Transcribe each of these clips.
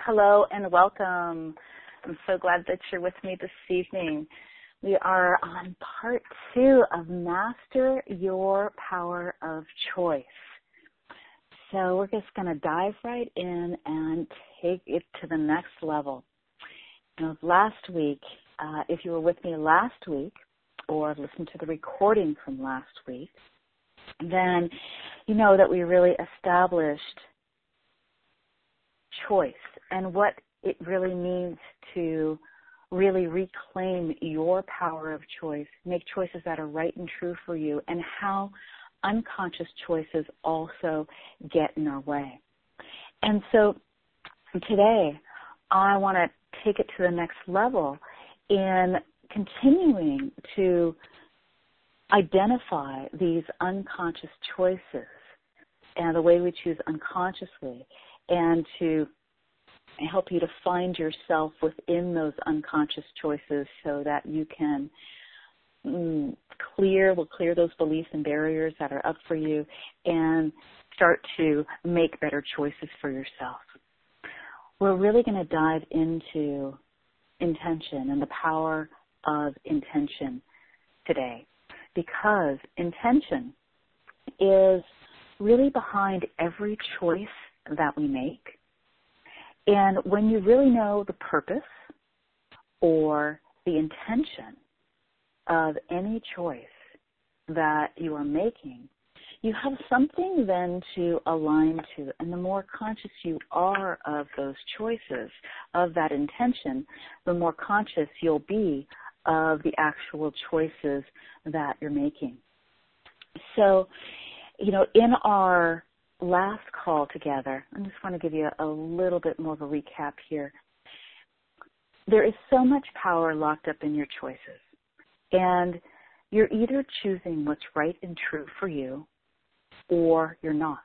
Hello and welcome. I'm so glad that you're with me this evening. We are on part 2 of Master Your Power of Choice. So we're just going to dive right in and take it to the next level. Now, last week, if you were with me last week or listened to the recording from last week, then you know that we really established choice and what it really means to really reclaim your power of choice, make choices that are right and true for you, and how unconscious choices also get in our way. And so today, I want to take it to the next level in continuing to identify these unconscious choices and the way we choose unconsciously, and to help you to find yourself within those unconscious choices so that you can clear those beliefs and barriers that are up for you and start to make better choices for yourself. We're really going to dive into intention and the power of intention today, because intention is really behind every choice that we make. And when you really know the purpose or the intention of any choice that you are making, you have something then to align to. And the more conscious you are of those choices, of that intention, the more conscious you'll be of the actual choices that you're making. So, in our last call together, I just want to give you a little bit more of a recap here. There is so much power locked up in your choices, and you're either choosing what's right and true for you, or you're not.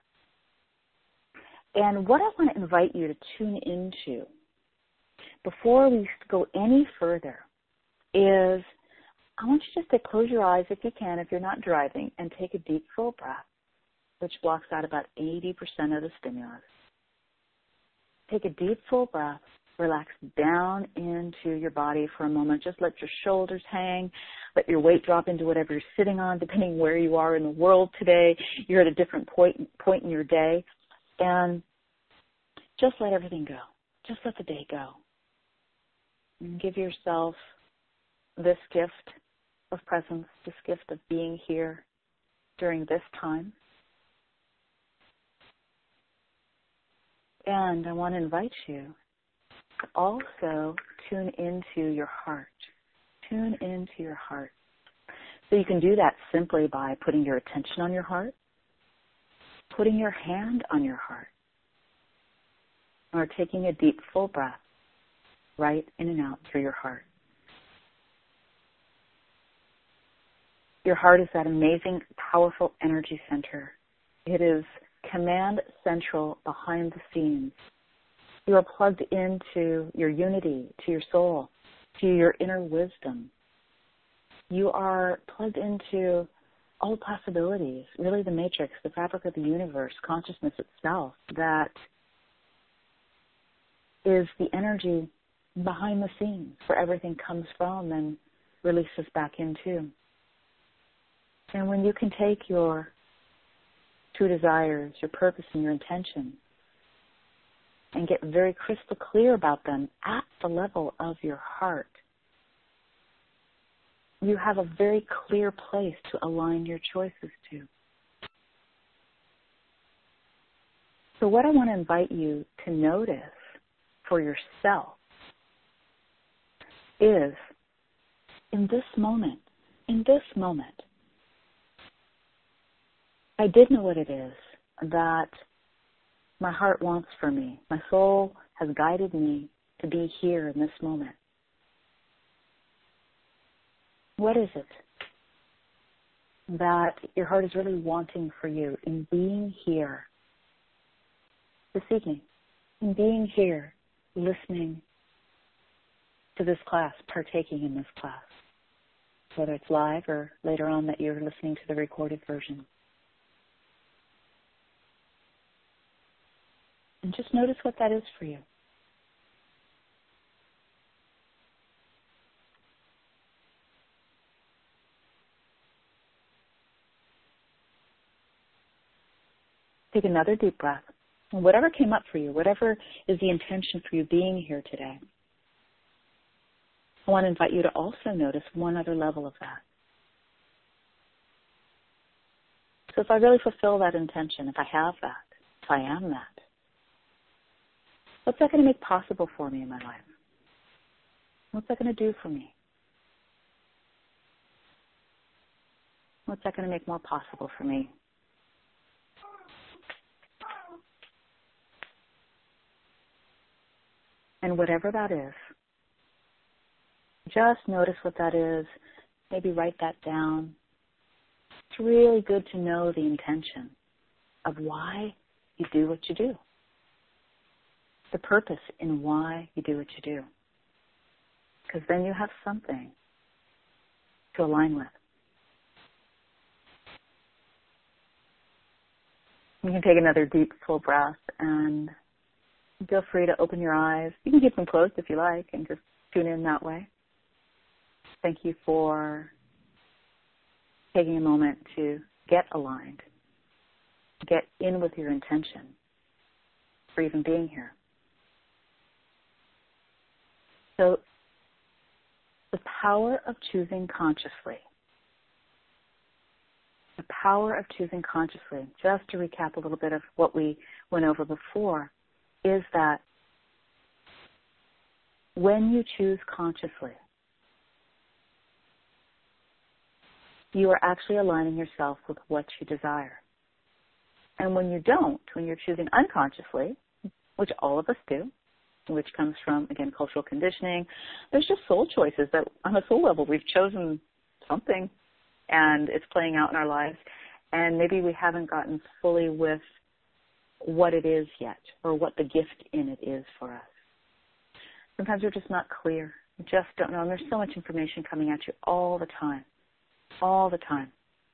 And what I want to invite you to tune into before we go any further is I want you just to close your eyes if you can, if you're not driving, and take a deep, full breath, which blocks out about 80% of the stimulus. Take a deep, full breath. Relax down into your body for a moment. Just let your shoulders hang. Let your weight drop into whatever you're sitting on, depending where you are in the world today. You're at a different point in your day. And just let everything go. Just let the day go. And give yourself this gift of presence, this gift of being here during this time. And I want to invite you to also tune into your heart. Tune into your heart. So you can do that simply by putting your attention on your heart, putting your hand on your heart, or taking a deep, full breath right in and out through your heart. Your heart is that amazing, powerful energy center. It is command central behind the scenes. You are plugged into your unity, to your soul, to your inner wisdom. You are plugged into all possibilities, really the matrix, the fabric of the universe, consciousness itself, that is the energy behind the scenes where everything comes from and releases back into. And when you can take your true desires, your purpose, and your intention, and get very crystal clear about them at the level of your heart, you have a very clear place to align your choices to. So what I want to invite you to notice for yourself is, in this moment, I did know what it is that my heart wants for me. My soul has guided me to be here in this moment. What is it that your heart is really wanting for you in being here this evening, in being here, listening to this class, partaking in this class, whether it's live or later on that you're listening to the recorded version? And just notice what that is for you. Take another deep breath. And whatever came up for you, whatever is the intention for you being here today, I want to invite you to also notice one other level of that. So if I really fulfill that intention, if I have that, if I am that, what's that going to make possible for me in my life? What's that going to do for me? What's that going to make more possible for me? And whatever that is, just notice what that is. Maybe write that down. It's really good to know the intention of why you do what you do. The purpose in why you do what you do. Because then you have something to align with. You can take another deep, full breath and feel free to open your eyes. You can keep them closed if you like and just tune in that way. Thank you for taking a moment to get aligned, get in with your intention for even being here. So, the power of choosing consciously. The power of choosing consciously, just to recap a little bit of what we went over before, is that when you choose consciously, you are actually aligning yourself with what you desire. And when you don't, when you're choosing unconsciously, which all of us do, which comes from, again, cultural conditioning, there's just soul choices that on a soul level we've chosen something and it's playing out in our lives. And maybe we haven't gotten fully with what it is yet or what the gift in it is for us. Sometimes we're just not clear. We just don't know. And there's so much information coming at you all the time. All the time.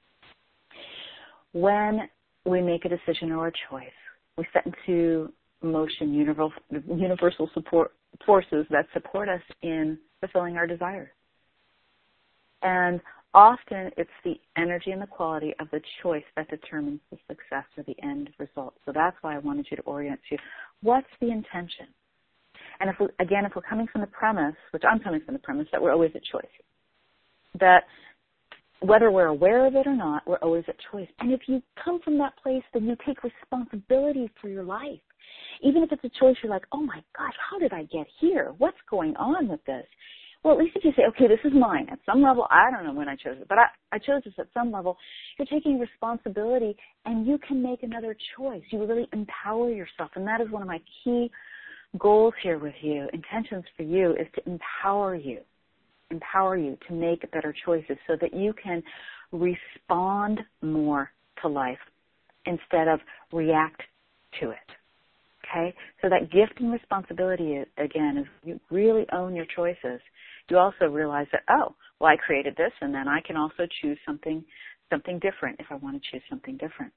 When we make a decision or a choice, we set into motion universal support forces that support us in fulfilling our desires. And often it's the energy and the quality of the choice that determines the success or the end result. So that's why I wanted you to orient to what's the intention. And if we're coming from the premise, which I'm coming from the premise, that we're always at choice. That whether we're aware of it or not, we're always at choice. And if you come from that place, then you take responsibility for your life. Even if it's a choice, you're like, oh my gosh, how did I get here? What's going on with this? Well, at least if you say, okay, this is mine. At some level, I don't know when I chose it, but I chose this at some level. You're taking responsibility, and you can make another choice. You really empower yourself, and that is one of my key goals here with you. Intentions for you is to empower you to make better choices so that you can respond more to life instead of react to it. Okay? So that gift and responsibility, again, is you really own your choices. You also realize that, oh, well, I created this, and then I can also choose something different if I want to choose something different.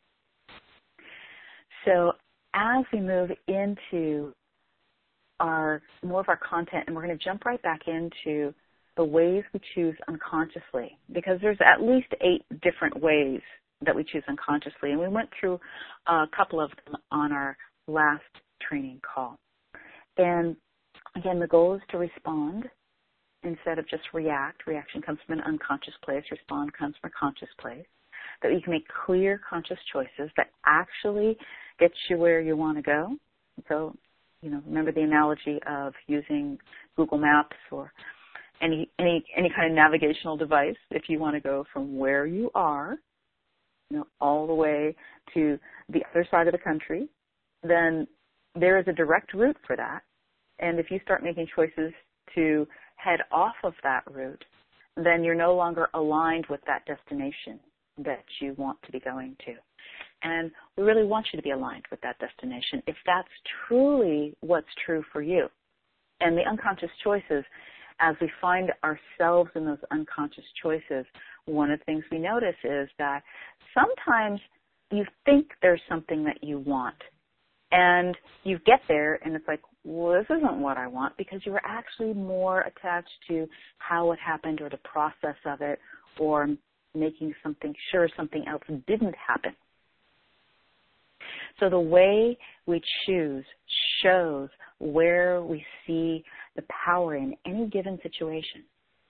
So as we move into more of our content, and we're going to jump right back into the ways we choose unconsciously, because there's at least 8 different ways that we choose unconsciously, and we went through a couple of them on our last training call. And again, the goal is to respond instead of just react. Reaction comes from an unconscious place. Respond comes from a conscious place. That you can make clear, conscious choices that actually get you where you want to go. So, remember the analogy of using Google Maps or any kind of navigational device. If you want to go from where you are, all the way to the other side of the country, then there is a direct route for that. And if you start making choices to head off of that route, then you're no longer aligned with that destination that you want to be going to. And we really want you to be aligned with that destination if that's truly what's true for you. And the unconscious choices, as we find ourselves in those unconscious choices, one of the things we notice is that sometimes you think there's something that you want, and you get there and it's like, well, this isn't what I want, because you were actually more attached to how it happened or the process of it, or making something sure something else didn't happen. So the way we choose shows where we see the power in any given situation.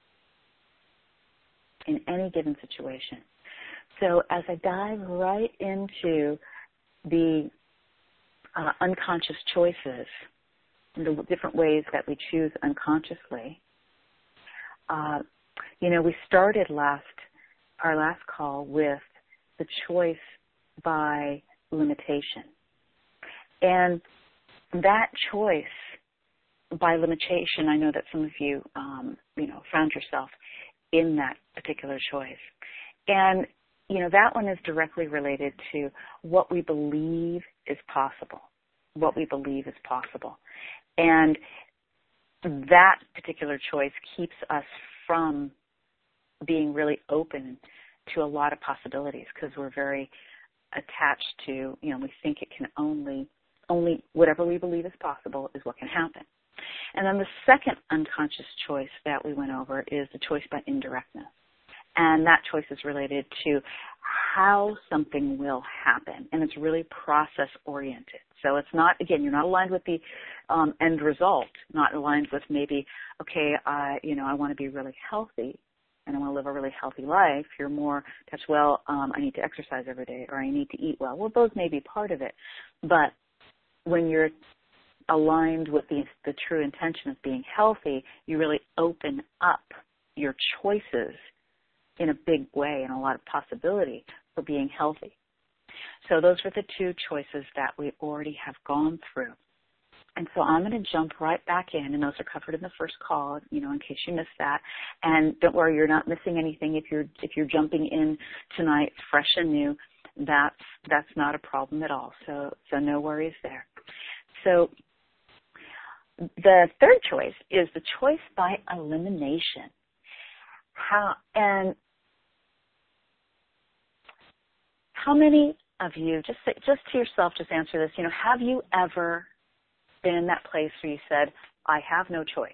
In any given situation. So as I dive right into the unconscious choices, the different ways that we choose unconsciously, we started our last call with the choice by limitation. And that choice by limitation, I know that some of you, found yourself in that particular choice. And, that one is directly related to what we believe is possible. What we believe is possible. And that particular choice keeps us from being really open to a lot of possibilities because we're very attached to, we think it can only whatever we believe is possible is what can happen. And then the second unconscious choice that we went over is the choice by indirectness. And that choice is related to how something will happen. And it's really process oriented. So it's not, again, you're not aligned with the end result, not aligned with maybe, okay, I want to be really healthy and I want to live a really healthy life. You're more attached, I need to exercise every day or I need to eat well. Well, those may be part of it. But when you're aligned with the true intention of being healthy, you really open up your choices in a big way and a lot of possibility for being healthy. So those are the two choices that we already have gone through. And so I'm going to jump right back in, and those are covered in the first call, in case you missed that. And don't worry, you're not missing anything if you're jumping in tonight fresh and new. That's not a problem at all. So no worries there. So the third choice is the choice by elimination. How many of you, just to yourself, just answer this, have you ever been in that place where you said, I have no choice.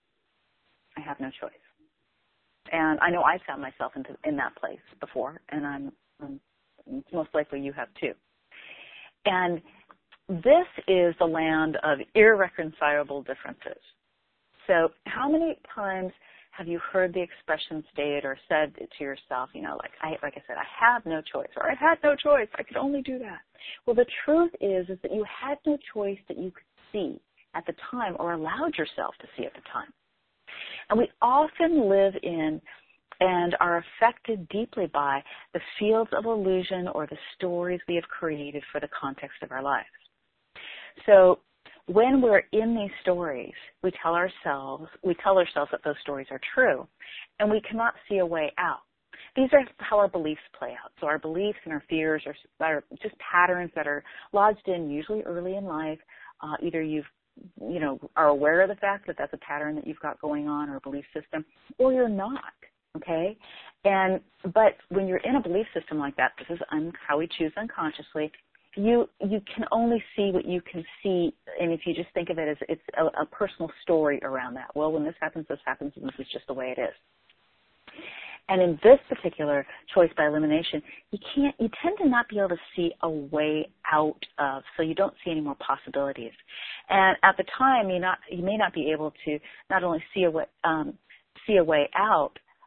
I have no choice. And I know I found myself in that place before, and I'm most likely you have too. And this is the land of irreconcilable differences. So how many times have you heard the expression stated or said to yourself, like I said, I have no choice, or I had no choice, I could only do that. Well, the truth is that you had no choice that you could see at the time or allowed yourself to see at the time. And we often live in and are affected deeply by the fields of illusion or the stories we have created for the context of our lives. So when we're in these stories, we tell ourselves that those stories are true, and we cannot see a way out. These are how our beliefs play out. So our beliefs and our fears are just patterns that are lodged in usually early in life. Either are aware of the fact that that's a pattern that you've got going on or a belief system, or you're not. Okay, but when you're in a belief system like that, this is how we choose unconsciously. You can only see what you can see, and if you just think of it as it's a personal story around that. Well, when this happens, and this is just the way it is. And in this particular choice by elimination, you tend to not be able to see a way out of, so you don't see any more possibilities. And at the time, you may not be able to not only see a way out,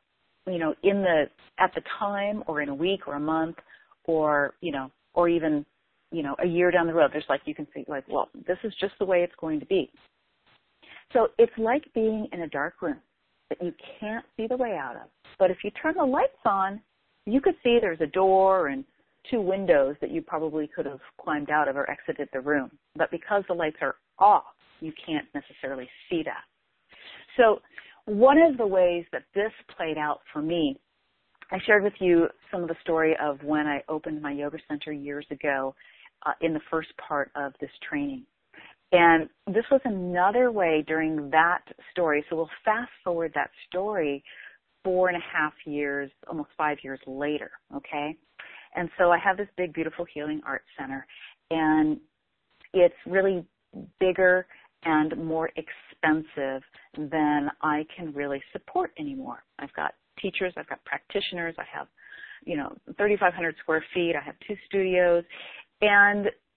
at the time, or in a week, or a month, or even a year down the road. There's you can see well, this is just the way it's going to be. So it's like being in a dark room that you can't see the way out of. But if you turn the lights on, you could see there's a door and two windows that you probably could have climbed out of or exited the room. But because the lights are off, you can't necessarily see that. So one of the ways that this played out for me, I shared with you some of the story of when I opened my yoga center years ago in the first part of this training. And this was another way during that story. So we'll fast forward that story 4.5 years, almost 5 years later, okay? And so I have this big, beautiful Healing Arts Center, and it's really bigger and more expensive than I can really support anymore. I've got teachers, I've got practitioners, I have, 3,500 square feet, I have 2 studios, and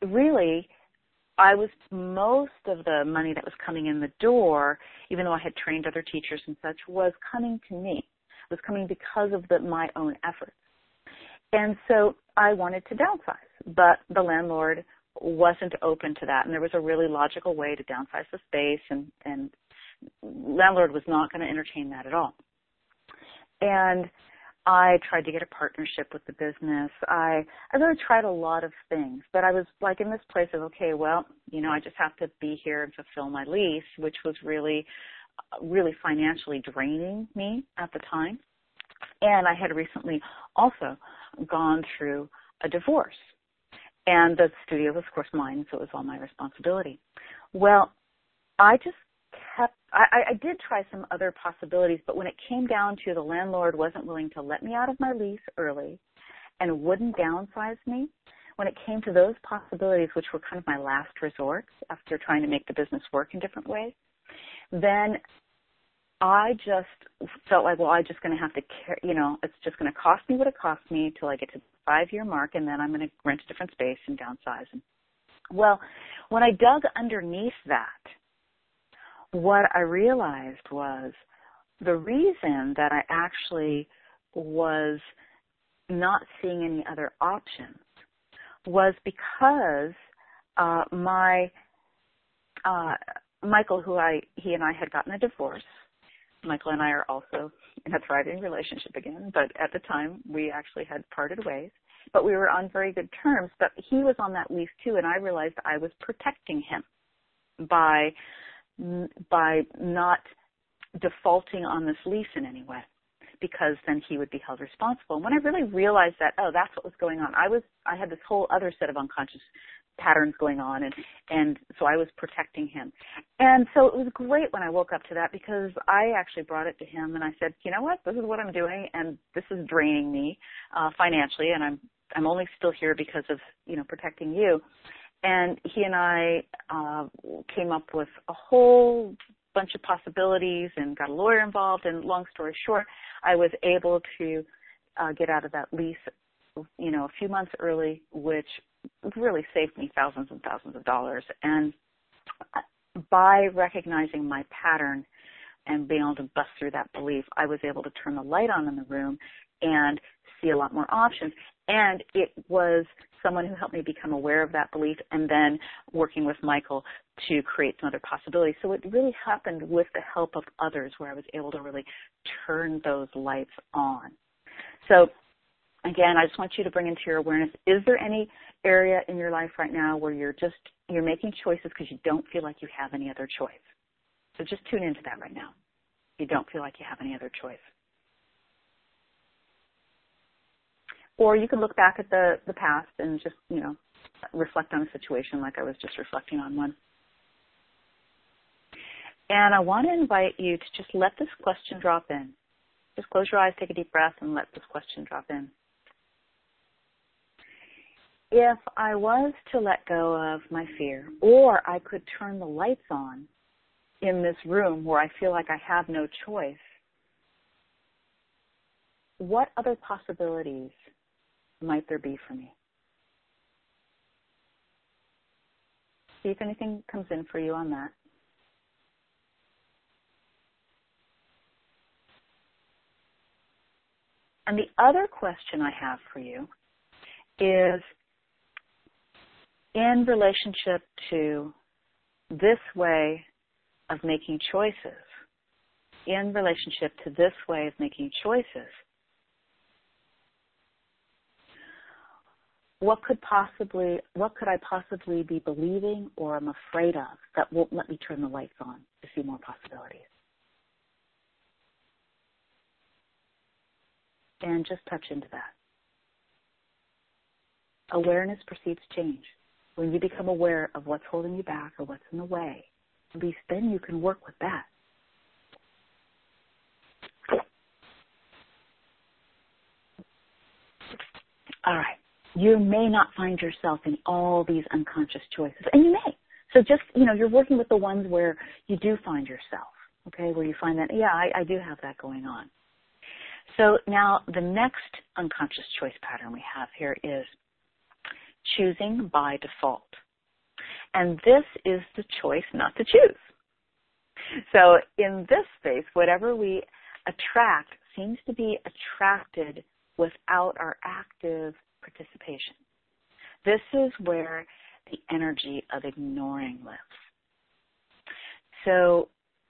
really, most of the money that was coming in the door, even though I had trained other teachers and such, was coming to me. It was coming because of my own efforts. And so I wanted to downsize, but the landlord wasn't open to that. And there was a really logical way to downsize the space, and landlord was not going to entertain that at all. And I tried to get a partnership with the business. I really tried a lot of things, but I was like in this place of, okay, well, I just have to be here and fulfill my lease, which was really, really financially draining me at the time. And I had recently also gone through a divorce. And the studio was, of course, mine, so it was all my responsibility. Well, I just I did try some other possibilities, but when it came down to the landlord wasn't willing to let me out of my lease early and wouldn't downsize me, when it came to those possibilities, which were kind of my last resort after trying to make the business work in different ways, then I just felt like, well, I'm just going to have to, it's just going to cost me what it cost me until I get to the 5-year mark, and then I'm going to rent a different space and downsize. Well, when I dug underneath that, what I realized was the reason that I actually was not seeing any other options was because Michael, he and I had gotten a divorce. Michael and I are also in a thriving relationship again, but at the time we actually had parted ways. But we were on very good terms, but he was on that lease too, and I realized I was protecting him by not defaulting on this lease in any way, because then he would be held responsible. And when I really realized that, oh, that's what was going on, I had this whole other set of unconscious patterns going on, and so I was protecting him. And so it was great when I woke up to that, because I actually brought it to him and I said, you know what, this is what I'm doing, and this is draining me financially, and I'm only still here because of protecting you. And he and I came up with a whole bunch of possibilities and got a lawyer involved. And long story short, I was able to get out of that lease, a few months early, which really saved me thousands and thousands of dollars. And by recognizing my pattern and being able to bust through that belief, I was able to turn the light on in the room and see a lot more options. And it was someone who helped me become aware of that belief, and then working with Michael to create some other possibilities. So it really happened with the help of others, where I was able to really turn those lights on. So again, I just want you to bring into your awareness, is there any area in your life right now where you're making choices because you don't feel like you have any other choice? So just tune into that right now. You don't feel like you have any other choice. Or you can look back at the past and just, reflect on a situation like I was just reflecting on one. And I want to invite you to just let this question drop in. Just close your eyes, take a deep breath, and let this question drop in. If I was to let go of my fear, or I could turn the lights on in this room where I feel like I have no choice, what other possibilities might there be for me? See if anything comes in for you on that. And the other question I have for you is, in relationship to this way of making choices, what could I possibly be believing or I'm afraid of that won't let me turn the lights on to see more possibilities? And just touch into that. Awareness precedes change. When you become aware of what's holding you back or what's in the way, at least then you can work with that. All right. You may not find yourself in all these unconscious choices, and you may. So just, you're working with the ones where you do find yourself, okay, where you find that, I do have that going on. So now the next unconscious choice pattern we have here is choosing by default. And this is the choice not to choose. So in this space, whatever we attract seems to be attracted without our active participation. This is where the energy of ignoring lives. So,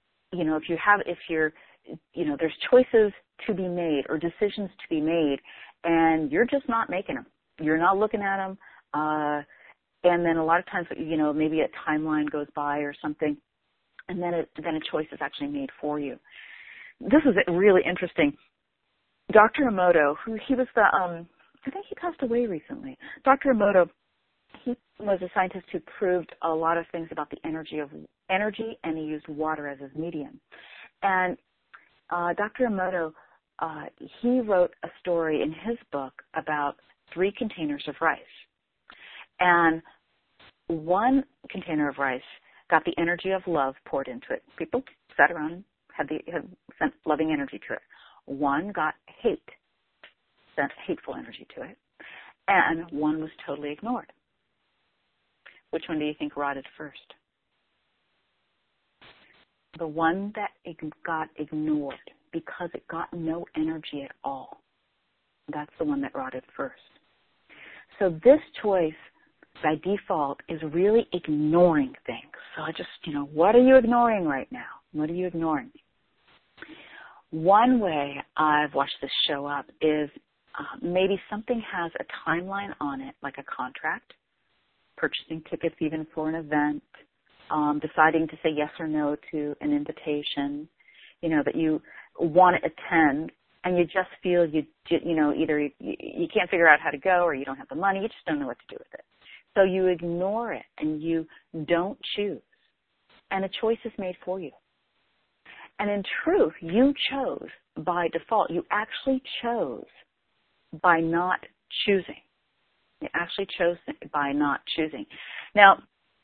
there's choices to be made or decisions to be made, and you're just not making them. You're not looking at them. And then a lot of times, maybe a timeline goes by or something, and then a choice is actually made for you. This is really interesting. Dr. Emoto, he was I think he passed away recently. Dr. Emoto, he was a scientist who proved a lot of things about the energy, and he used water as his medium. And Dr. Emoto, he wrote a story in his book about 3 containers of rice. And one container of rice got the energy of love poured into it. People sat around and had sent loving energy to it. One got hate, sent hateful energy to it. And one was totally ignored. Which one do you think rotted first? The one that got ignored because it got no energy at all. That's the one that rotted first. So this choice, by default, is really ignoring things. So what are you ignoring right now? What are you ignoring? One way I've watched this show up is maybe something has a timeline on it, like a contract, purchasing tickets even for an event, deciding to say yes or no to an invitation, that you want to attend, and you just feel either you can't figure out how to go or you don't have the money, you just don't know what to do with it. So you ignore it and you don't choose. And a choice is made for you. And in truth, you chose by default. You actually chose by not choosing. You actually chose by not choosing. Now,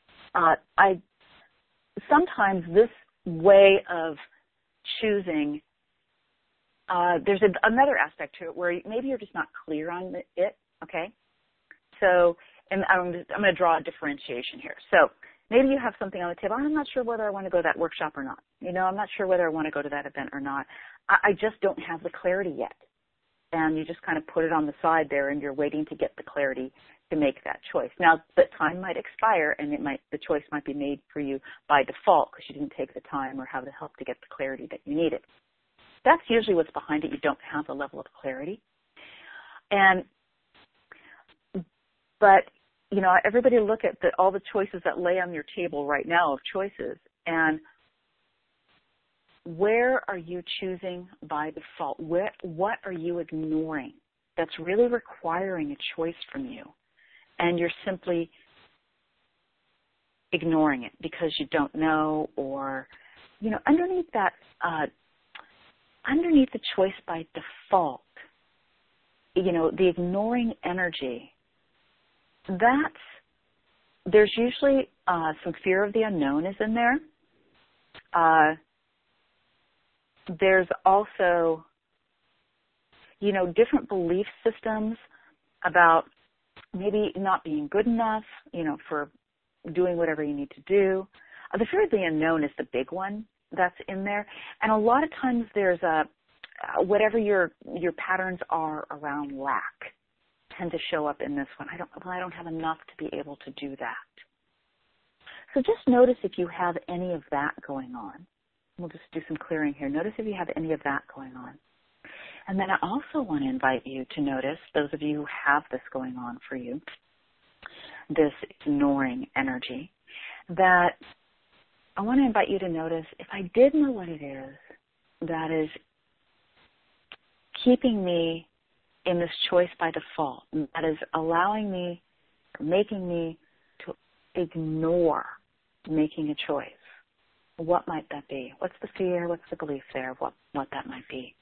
sometimes this way of choosing, there's another aspect to it where maybe you're just not clear on it, okay? So, and I'm going to draw a differentiation here. So maybe you have something on the table. I'm not sure whether I want to go to that workshop or not. I'm not sure whether I want to go to that event or not. I just don't have the clarity yet. And you just kind of put it on the side there, and you're waiting to get the clarity to make that choice. Now, the time might expire, and the choice might be made for you by default because you didn't take the time or have the help to get the clarity that you needed. That's usually what's behind it. You don't have the level of clarity. But everybody look at all the choices that lay on your table right now of choices, and where are you choosing by default? What are you ignoring that's really requiring a choice from you? And you're simply ignoring it because you don't know, or, underneath that, underneath the choice by default, the ignoring energy, there's usually some fear of the unknown is in there. There's also, different belief systems about maybe not being good enough, for doing whatever you need to do. The fear of the unknown is the big one that's in there. And a lot of times there's whatever your patterns are around lack tend to show up in this one. I don't have enough to be able to do that. So just notice if you have any of that going on. We'll just do some clearing here. Notice if you have any of that going on. And then I also want to invite you to notice, those of you who have this going on for you, this ignoring energy, that I want to invite you to notice if I did know what it is that is keeping me in this choice by default, that is allowing me, or making me to ignore making a choice. What might that be? What's the fear? What's the belief there of what that might be?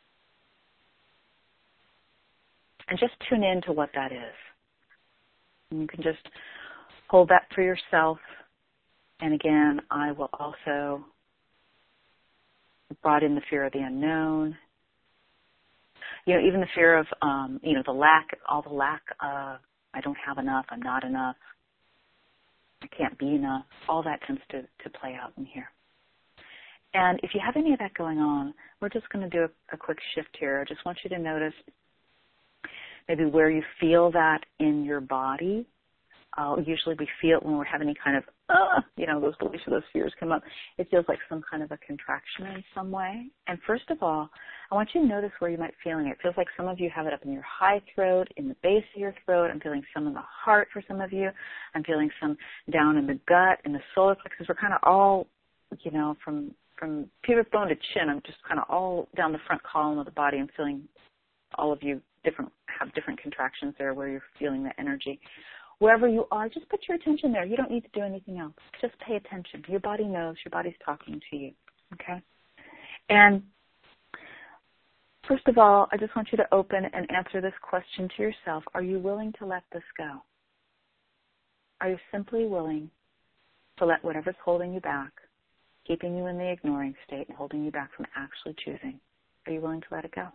And just tune in to what that is. And you can just hold that for yourself. And again, I will also brought in the fear of the unknown. Even the fear of, the lack, all the lack I don't have enough, I'm not enough, I can't be enough. All that tends to play out in here. And if you have any of that going on, we're just going to do a quick shift here. I just want you to notice maybe where you feel that in your body. Usually we feel it when we're having any kind of, those beliefs or those fears come up. It feels like some kind of a contraction in some way. And first of all, I want you to notice where you might be feeling it. It feels like some of you have it up in your high throat, in the base of your throat. I'm feeling some in the heart for some of you. I'm feeling some down in the gut, in the solar plexus. We're kind of all, from pubic bone to chin. I'm just kind of all down the front column of the body. I'm feeling all of you have different contractions there where you're feeling the energy. Wherever you are, just put your attention there. You don't need to do anything else. Just pay attention. Your body knows. Your body's talking to you, okay? And first of all, I just want you to open and answer this question to yourself. Are you willing to let this go? Are you simply willing to let whatever's holding you back, keeping you in the ignoring state and holding you back from actually choosing, are you willing to let it go?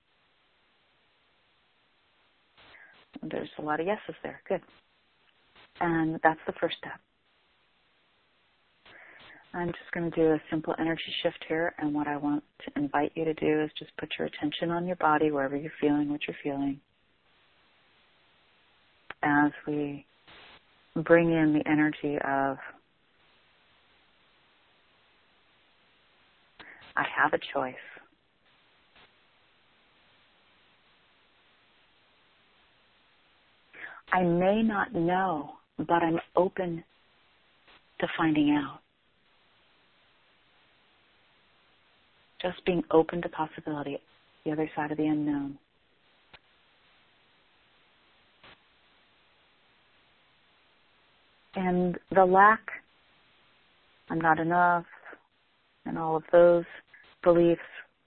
And there's a lot of yeses there. Good. And that's the first step. I'm just going to do a simple energy shift here, and what I want to invite you to do is just put your attention on your body, wherever you're feeling what you're feeling, as we bring in the energy of, I have a choice. I may not know, but I'm open to finding out. Just being open to possibility, the other side of the unknown. And the lack, I'm not enough, and all of those beliefs,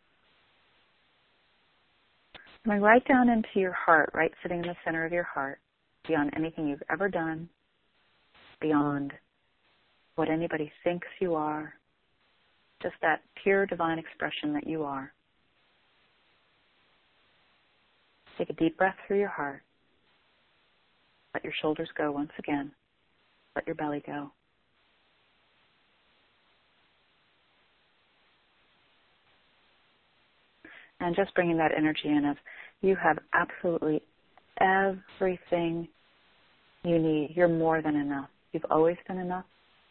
coming right down into your heart, right sitting in the center of your heart, beyond anything you've ever done, beyond what anybody thinks you are, just that pure divine expression that you are. Take a deep breath through your heart. Let your shoulders go once again. Let your belly go. And just bringing that energy in of, you have absolutely everything you need. You're more than enough. You've always been enough.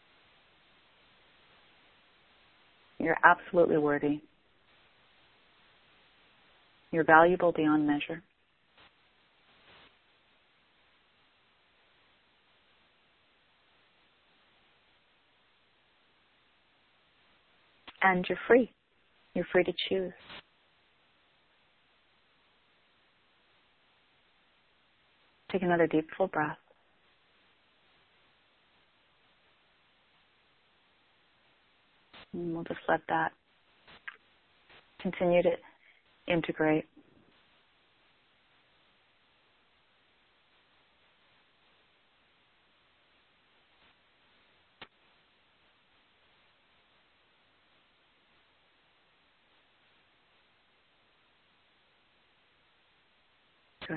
You're absolutely worthy. You're valuable beyond measure. And you're free. You're free to choose. Take another deep, full breath. And we'll just let that continue to integrate. Good.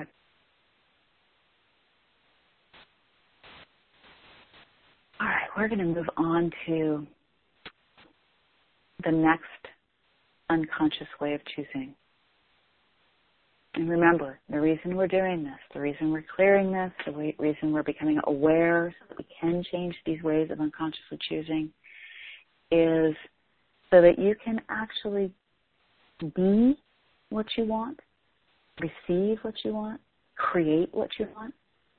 All right, we're going to move on to the next unconscious way of choosing. And remember, the reason we're doing this, the reason we're clearing this, the reason we're becoming aware so that we can change these ways of unconsciously choosing is so that you can actually be what you want, receive what you want, create what you want,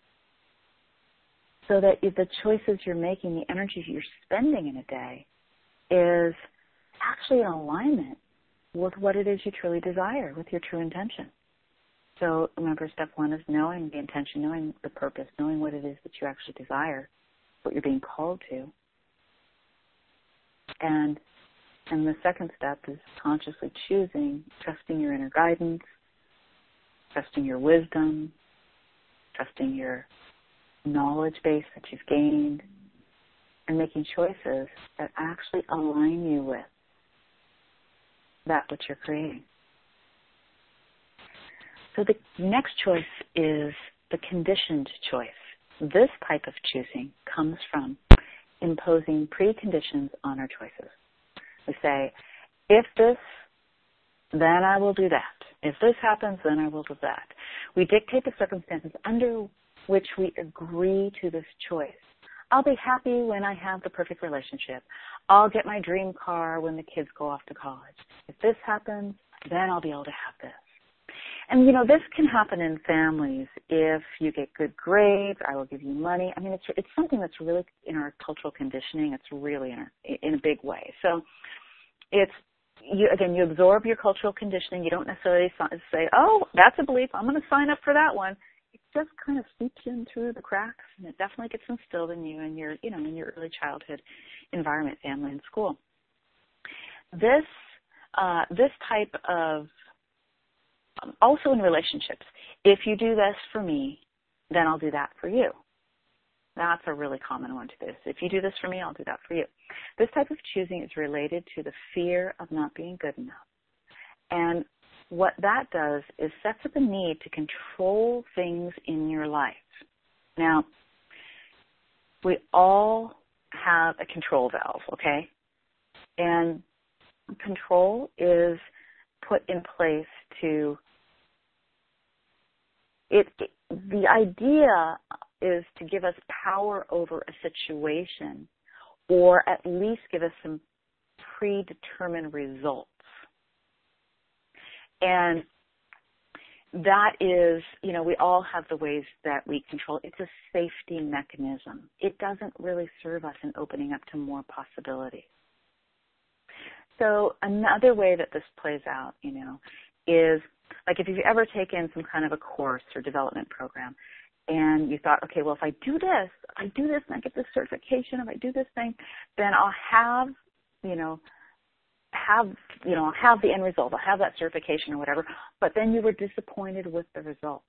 so that the choices you're making, the energy you're spending in a day is actually in alignment with what it is you truly desire, with your true intention. So remember, step one is knowing the intention, knowing the purpose, knowing what it is that you actually desire, what you're being called to. And the second step is consciously choosing, trusting your inner guidance, trusting your wisdom, trusting your knowledge base that you've gained, and making choices that actually align you with that which you're creating. So the next choice is the conditioned choice. This type of choosing comes from imposing preconditions on our choices. We say, if this, then I will do that. If this happens, then I will do that. We dictate the circumstances under which we agree to this choice. I'll be happy when I have the perfect relationship. I'll get my dream car when the kids go off to college. If this happens, then I'll be able to have this. And, this can happen in families. If you get good grades, I will give you money. I mean, it's something that's really in our cultural conditioning. It's really in a big way. So you absorb your cultural conditioning. You don't necessarily say, oh, that's a belief. I'm going to sign up for that one. It just kind of seeps in through the cracks, and it definitely gets instilled in you in your early childhood environment, family, and school. This type of also in relationships, if you do this for me, then I'll do that for you. That's a really common one to this. If you do this for me, I'll do that for you. This type of choosing is related to the fear of not being good enough. And what that does is sets up a need to control things in your life. Now, we all have a control valve, okay? And control is put in place the idea is to give us power over a situation, or at least give us some predetermined results. And that is, we all have the ways that we control. It's a safety mechanism. It doesn't really serve us in opening up to more possibilities. So another way that this plays out, is like if you've ever taken some kind of a course or development program and you thought, okay, well, if I do this and I get this certification, if I do this thing, then I'll have the end result. I'll have that certification or whatever. But then you were disappointed with the result.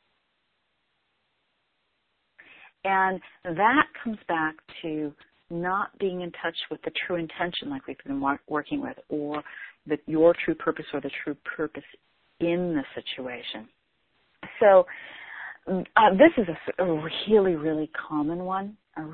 And that comes back to not being in touch with the true intention like we've been working with, or your true purpose, or the true purpose in the situation. So this is a really, really common one,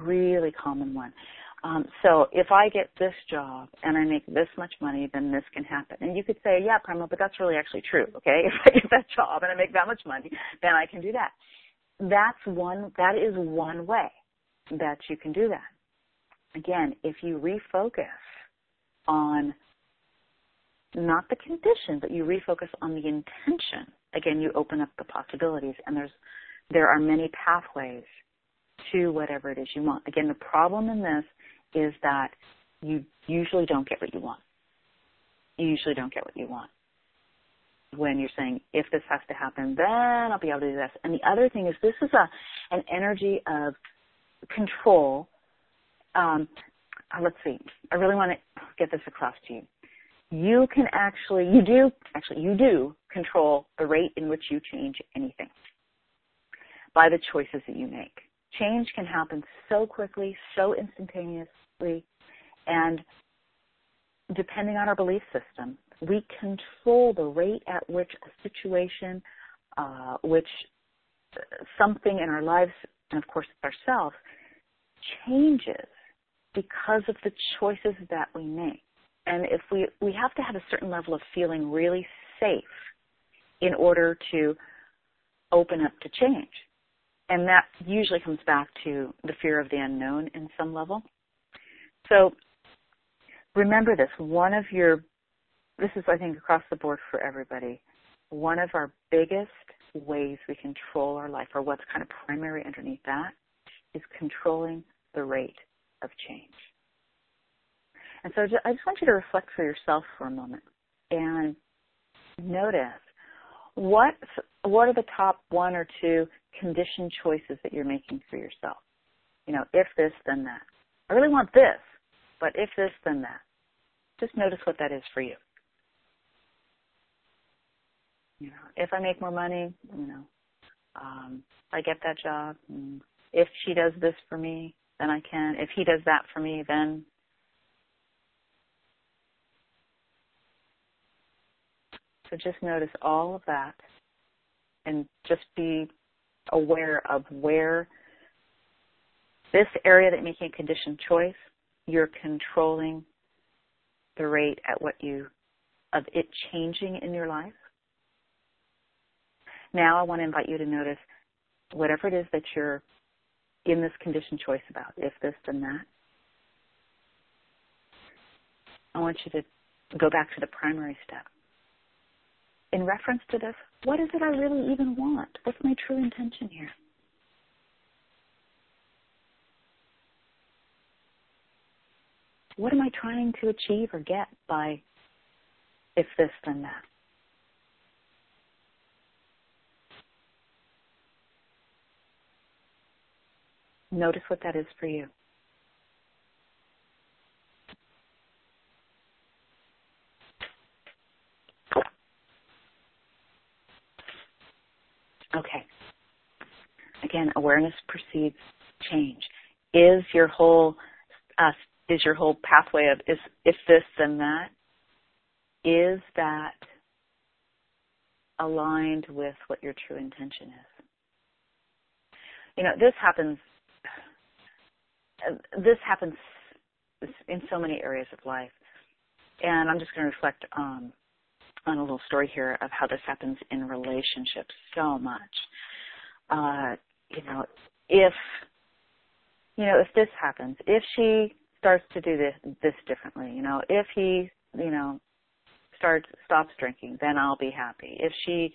So if I get this job and I make this much money, then this can happen. And you could say, yeah, Pramila, but that's really actually true, okay? If I get that job and I make that much money, then I can do that. That is one way that you can do that. Again, if you refocus on not the condition, but you refocus on the intention, again, you open up the possibilities, and there are many pathways to whatever it is you want. Again, the problem in this is that you usually don't get what you want. You usually don't get what you want when you're saying, if this has to happen, then I'll be able to do this. And the other thing is, this is an energy of control. Let's see. I really want to get this across to you. You do control the rate in which you change anything by the choices that you make. Change can happen so quickly, so instantaneously, and depending on our belief system, we control the rate at which a situation, which something in our lives, and of course ourselves, changes because of the choices that we make. And if we have to have a certain level of feeling really safe in order to open up to change. And that usually comes back to the fear of the unknown in some level. So remember this, this is, I think, across the board for everybody, one of our biggest ways we control our life, or what's kind of primary underneath that, is controlling the rate of change. And so I just want you to reflect for yourself for a moment and notice what are the top one or two conditioned choices that you're making for yourself. If this, then that. I really want this, but if this, then that. Just notice what that is for you. If I make more money, if I get that job, if she does this for me, then I can. If he does that for me, then. So just notice all of that and just be aware of where this area that you're making a conditioned choice, you're controlling the rate at of it changing in your life. Now I want to invite you to notice whatever it is that you're in this conditioned choice about, if this, then that. I want you to go back to the primary step. In reference to this, what is it I really even want? What's my true intention here? What am I trying to achieve or get by if this, then that? Notice what that is for you. Okay. Again, awareness precedes change. Is your whole pathway of if this, then that, is that aligned with what your true intention is? This happens in so many areas of life. And I'm just going to reflect on a little story here of how this happens in relationships so much. If this happens, if she starts to do this differently, if he, stops drinking, then I'll be happy. If she,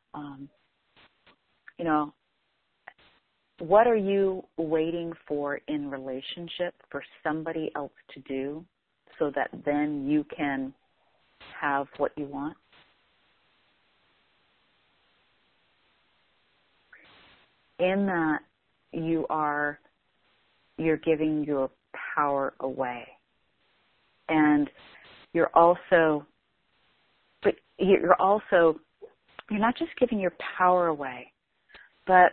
what are you waiting for in relationship for somebody else to do so that then you can have what you want? In that, you're giving your power away. And you're not just giving your power away, but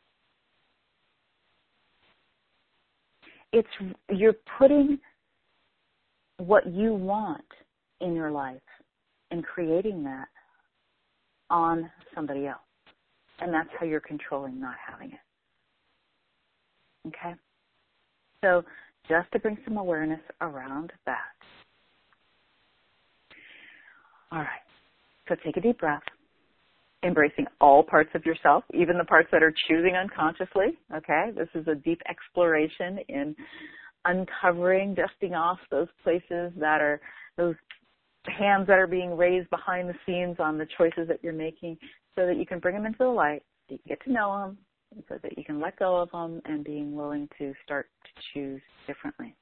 you're putting what you want in your life and creating that on somebody else. And that's how you're controlling not having it. Okay? So just to bring some awareness around that. All right. So take a deep breath, embracing all parts of yourself, even the parts that are choosing unconsciously. Okay? This is a deep exploration in uncovering, dusting off those places that are, those hands that are being raised behind the scenes on the choices that you're making, so that you can bring them into the light, so you can get to know them, so that you can let go of them and being willing to start to choose differently.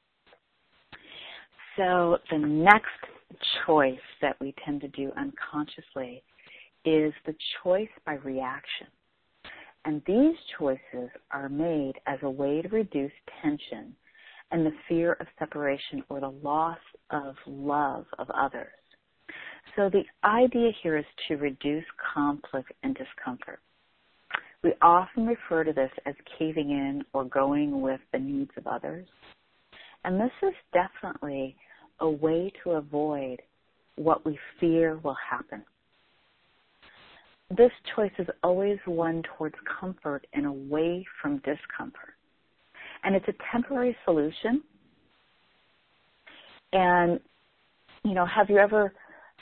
So the next choice that we tend to do unconsciously is the choice by reaction. And these choices are made as a way to reduce tension and the fear of separation or the loss of love of others. So the idea here is to reduce conflict and discomfort. We often refer to this as caving in or going with the needs of others. And this is definitely a way to avoid what we fear will happen. This choice is always one towards comfort and away from discomfort. And it's a temporary solution. And, have you ever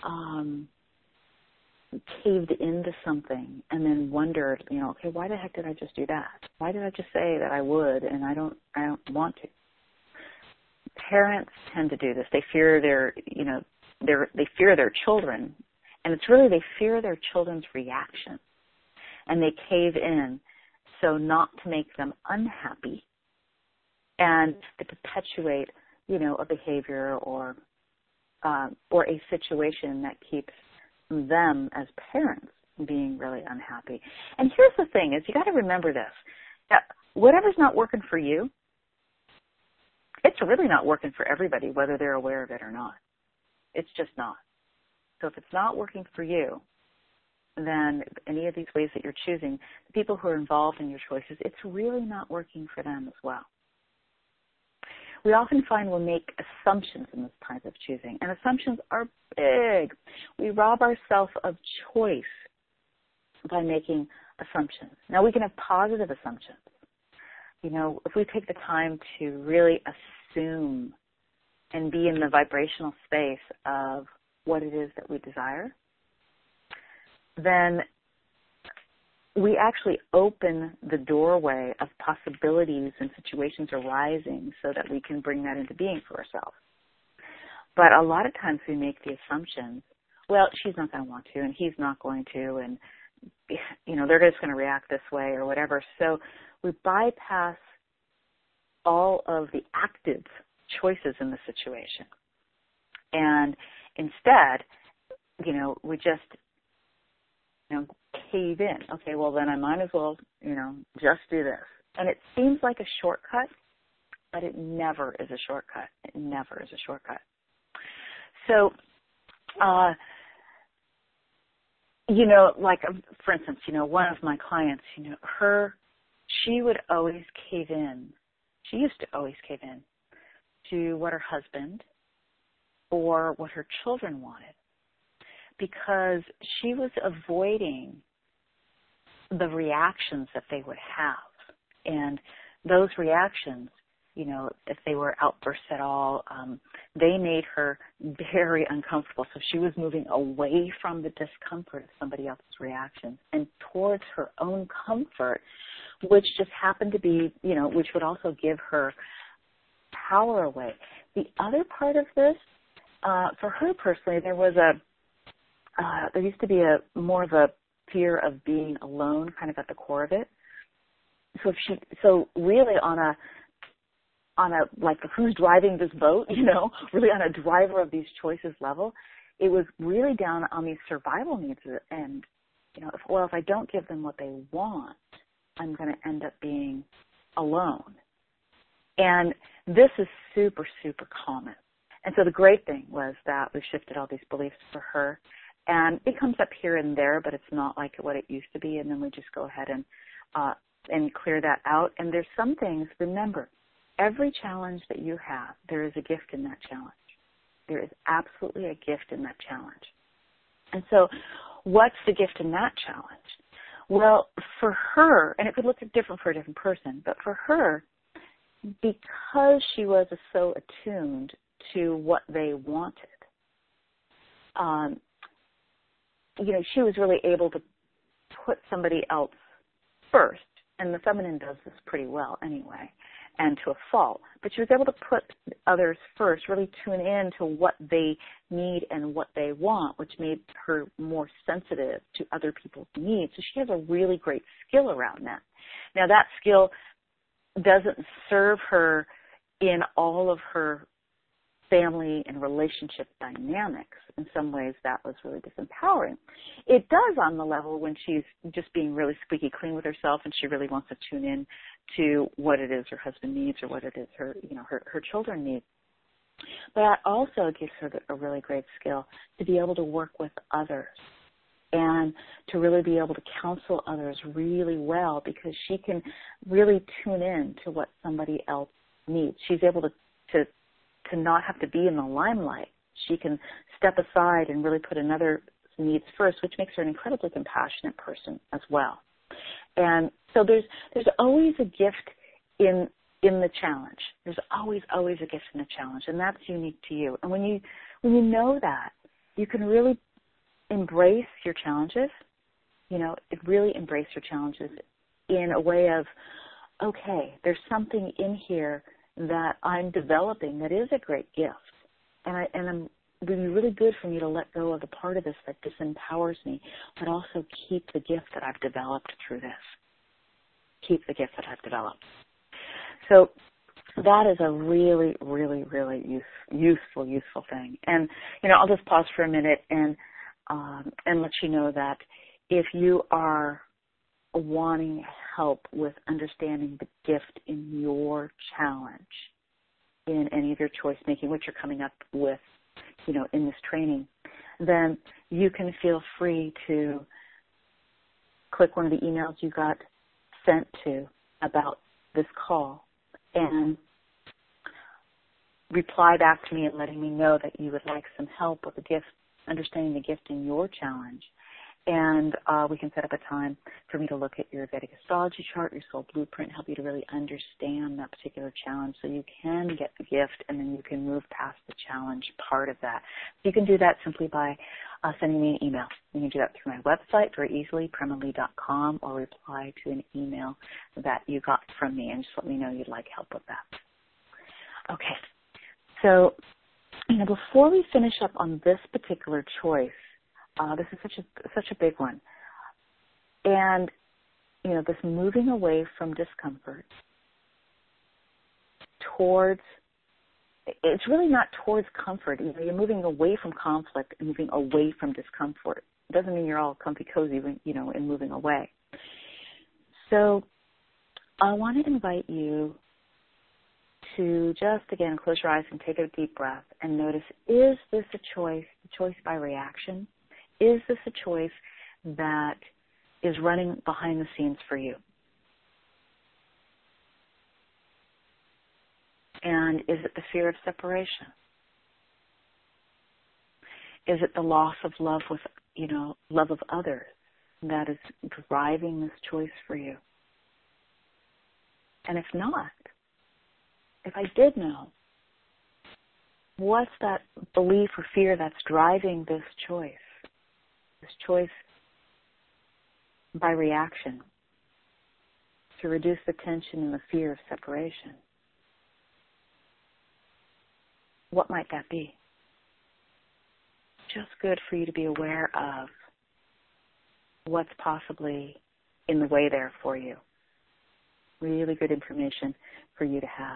caved into something and then wondered, okay, why the heck did I just do that? Why did I just say that I would and I don't want to? Parents tend to do this. They fear they fear their children, and it's really they fear their children's reaction, and they cave in so not to make them unhappy and to perpetuate, a behavior or a situation that keeps them as parents being really unhappy. And here's the thing is you got to remember this. That whatever's not working for you, it's really not working for everybody, whether they're aware of it or not. It's just not. So if it's not working for you, then any of these ways that you're choosing, the people who are involved in your choices, it's really not working for them as well. We often find we'll make assumptions in this type of choosing, and assumptions are big. We rob ourselves of choice by making assumptions. Now, we can have positive assumptions. You know, if we take the time to really assume and be in the vibrational space of what it is that we desire, then we actually open the doorway of possibilities and situations arising so that we can bring that into being for ourselves. But a lot of times we make the assumptions, well, she's not going to want to, and he's not going to, and, you know, they're just going to react this way or whatever. So we bypass all of the active choices in the situation. And instead, you know, we just, you know, cave in. Okay, well, then I might as well, you know, just do this. And it seems like a shortcut, but it never is a shortcut. It never is a shortcut. So, you know, like, for instance, you know, one of my clients, you know, she would always cave in. She used to always cave in to what her husband or what her children wanted, because she was avoiding the reactions that they would have. And those reactions, you know, if they were outbursts at all, they made her very uncomfortable. So she was moving away from the discomfort of somebody else's reactions and towards her own comfort, which just happened to be, you know, which would also give her power away. The other part of this, for her personally, there used to be more of a fear of being alone kind of at the core of it. So really on a like the who's driving this boat, you know, really on a driver of these choices level, it was really down on these survival needs. And, you know, if I don't give them what they want, I'm going to end up being alone. And this is super, super common. And so the great thing was that we shifted all these beliefs for her. And it comes up here and there, but it's not like what it used to be. And then we just go ahead and clear that out. And there's some things, remember, every challenge that you have, there is a gift in that challenge. There is absolutely a gift in that challenge. And so what's the gift in that challenge? Well, for her, and it could look different for a different person, but for her, because she was so attuned to what they wanted, you know, she was really able to put somebody else first, and the feminine does this pretty well anyway, and to a fault, but she was able to put others first, really tune in to what they need and what they want, which made her more sensitive to other people's needs. So she has a really great skill around that. Now, that skill doesn't serve her in all of her family and relationship dynamics. In some ways, that was really disempowering. It does on the level when she's just being really squeaky clean with herself and she really wants to tune in to what it is her husband needs or what it is her children need. But that also gives her a really great skill to be able to work with others and to really be able to counsel others really well, because she can really tune in to what somebody else needs. She's able to not have to be in the limelight. She can step aside and really put another's needs first, which makes her an incredibly compassionate person as well. And so there's always a gift in the challenge. There's always a gift in the challenge, and that's unique to you. And when you know that, you can really embrace your challenges. You know, really embrace your challenges in a way of, okay, there's something in here that I'm developing that is a great gift. And it would be really good for me to let go of the part of this that disempowers me, but also keep the gift that I've developed through this. Keep the gift that I've developed. So that is a really, really, really useful thing. And, you know, I'll just pause for a minute and let you know that if you are wanting help with understanding the gift in your challenge, in any of your choice making, which you're coming up with, you know, in this training, then you can feel free to click one of the emails you got sent to about this call and reply back to me and letting me know that you would like some help with the gift, understanding the gift in your challenge. And we can set up a time for me to look at your Vedic astrology chart, your soul blueprint, help you to really understand that particular challenge so you can get the gift and then you can move past the challenge part of that. You can do that simply by sending me an email. You can do that through my website very easily, premalee.com, or reply to an email that you got from me and just let me know you'd like help with that. Okay. So, before we finish up on this particular choice, this is such a big one. And, this moving away from discomfort towards, it's really not towards comfort. You're moving away from conflict and moving away from discomfort. It doesn't mean you're all comfy cozy when, in moving away. So I want to invite you to just, again, close your eyes and take a deep breath and notice, is this a choice by reaction? Is this a choice that is running behind the scenes for you? And is it the fear of separation? Is it the loss of love with, love of others that is driving this choice for you? And if not, if I did know, what's that belief or fear that's driving this choice by reaction to reduce the tension and the fear of separation? What might that be? Just good for you to be aware of what's possibly in the way there for you. Really good information for you to have.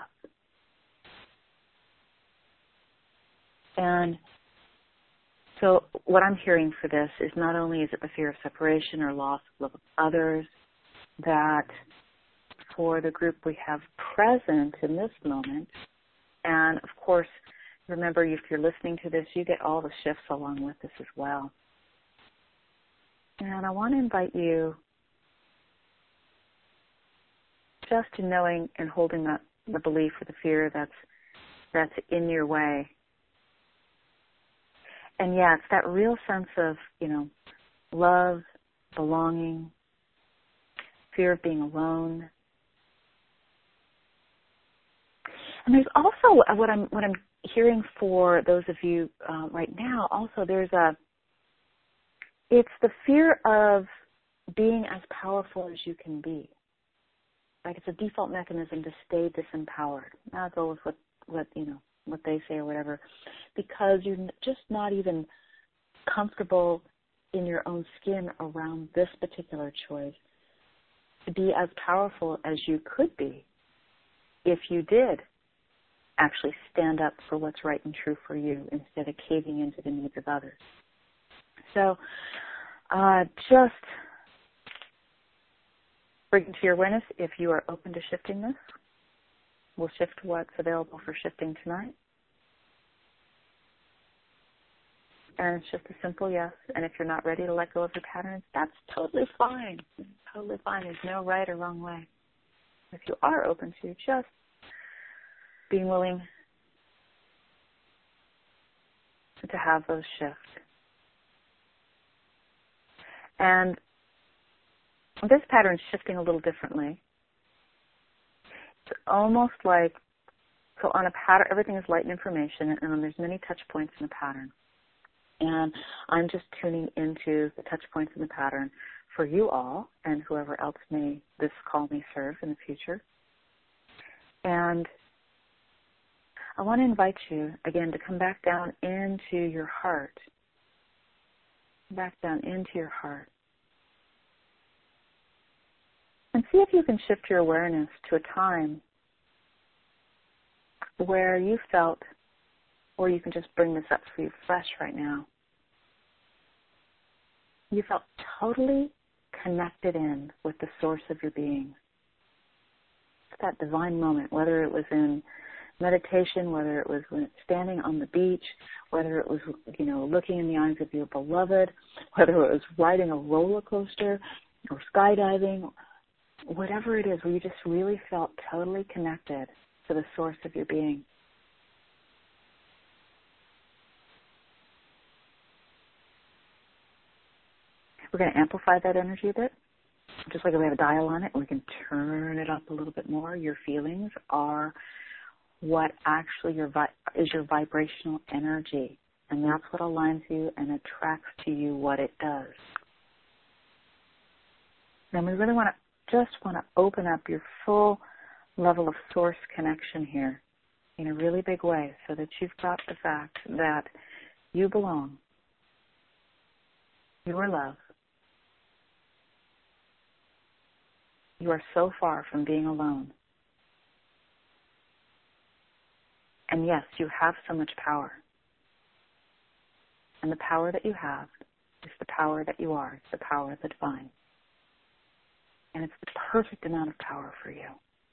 And so what I'm hearing for this is not only is it the fear of separation or loss of love of others, that for the group we have present in this moment, and of course, remember, if you're listening to this, you get all the shifts along with this as well. And I want to invite you just to knowing and holding the belief or the fear that's in your way. And yeah, it's that real sense of, love, belonging, fear of being alone. And there's also what I'm hearing for those of you right now. Also, it's the fear of being as powerful as you can be. Like it's a default mechanism to stay disempowered. I'll go with what they say or whatever, because you're just not even comfortable in your own skin around this particular choice to be as powerful as you could be if you did actually stand up for what's right and true for you instead of caving into the needs of others. So just bring to your awareness if you are open to shifting this. We'll shift what's available for shifting tonight. And it's just a simple yes. And if you're not ready to let go of your patterns, that's totally fine. It's totally fine. There's no right or wrong way. If you are open to just being willing to have those shifts. And this pattern is shifting a little differently. It's almost like, so on a pattern, everything is light and information, and then there's many touch points in the pattern. And I'm just tuning into the touch points in the pattern for you all and whoever else this call may serve in the future. And I want to invite you, again, to come back down into your heart. Back down into your heart. And see if you can shift your awareness to a time where you felt, or you can just bring this up for you fresh right now, you felt totally connected in with the source of your being. It's that divine moment, whether it was in meditation, whether it was when standing on the beach, whether it was, looking in the eyes of your beloved, whether it was riding a roller coaster or skydiving, whatever it is, where you just really felt totally connected to the source of your being. We're going to amplify that energy a bit, just like we have a dial on it, and we can turn it up a little bit more. Your feelings are what actually is your vibrational energy, and that's what aligns you and attracts to you what it does. Then we really want to open up your full level of source connection here in a really big way, so that you've got the fact that you belong, you are love, you are so far from being alone. And yes, you have so much power. And the power that you have is the power that you are. It's the power of the divine. And it's the perfect amount of power for you.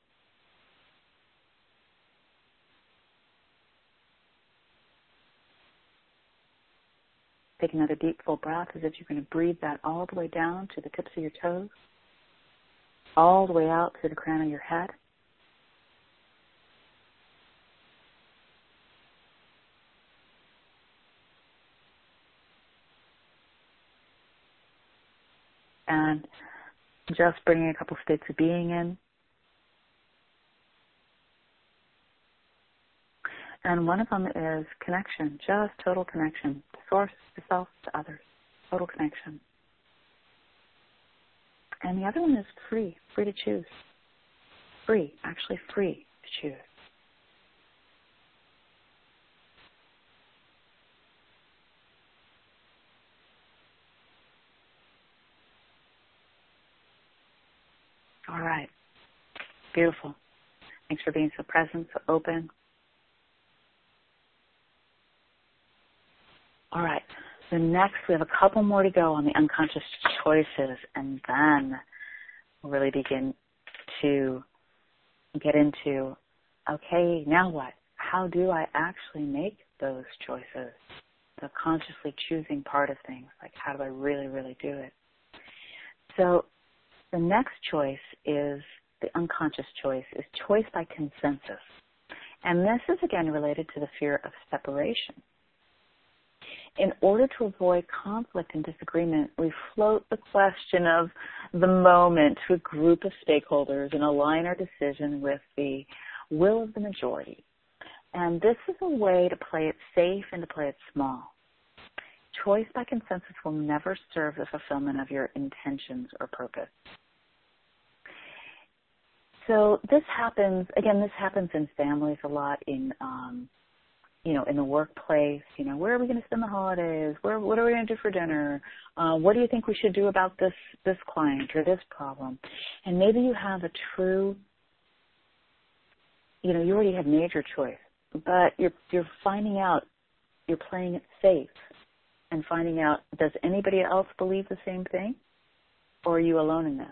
Take another deep, full breath as if you're going to breathe that all the way down to the tips of your toes, all the way out to the crown of your head. And just bringing a couple states of being in. And one of them is connection, just total connection, to source, to self, to others, total connection. And the other one is free to choose. Free to choose. All right. Beautiful. Thanks for being so present, so open. All right. So next, we have a couple more to go on the unconscious choices, and then we'll really begin to get into, okay, now what? How do I actually make those choices? The consciously choosing part of things, like how do I really, really do it? So the next choice is, the unconscious choice, is choice by consensus. And this is again related to the fear of separation. In order to avoid conflict and disagreement, we float the question of the moment to a group of stakeholders and align our decision with the will of the majority. And this is a way to play it safe and to play it small. Choice by consensus will never serve the fulfillment of your intentions or purpose. So this happens in families a lot, in the workplace. Where are we going to spend the holidays? What are we going to do for dinner? What do you think we should do about this client or this problem? And maybe you have a true, you already have made your choice, but you're finding out, you're playing it safe and finding out, does anybody else believe the same thing? Or are you alone in this?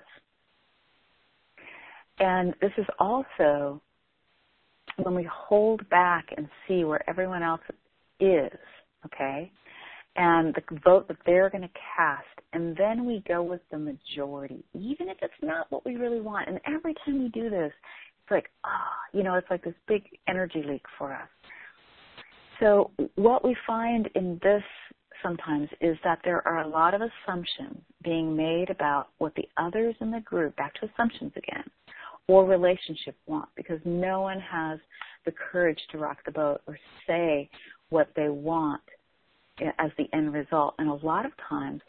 And this is also when we hold back and see where everyone else is, okay, and the vote that they're going to cast, and then we go with the majority, even if it's not what we really want. And every time we do this, it's like, it's like this big energy leak for us. So what we find in this sometimes is that there are a lot of assumptions being made about what the others in the group, back to assumptions again, or relationship want, because no one has the courage to rock the boat or say what they want as the end result. And a lot of times,